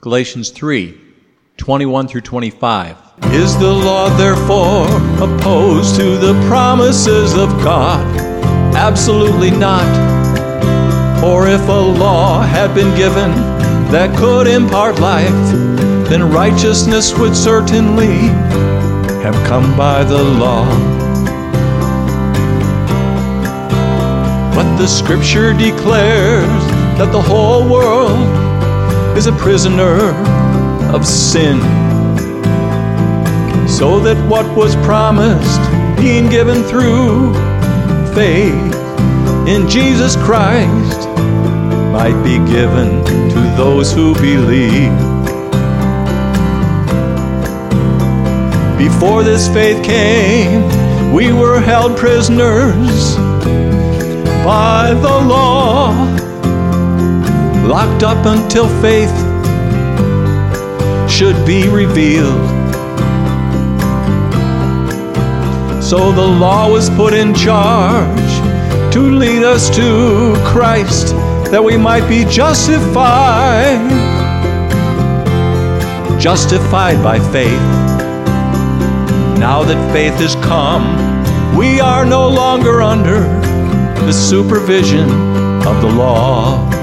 Galatians 3:21 through 25. Is the law therefore opposed to the promises of God? Absolutely not. For if a law had been given that could impart life, then righteousness would certainly have come by the law. But the Scripture declares that the whole world is a prisoner of sin, so that what was promised, being given through faith in Jesus Christ, might be given to those who believe. Before this faith came, we were held prisoners by the law, locked up until faith should be revealed. So the law was put in charge to lead us to Christ, that we might be justified by faith. Now that faith has come, we are no longer under the supervision of the law.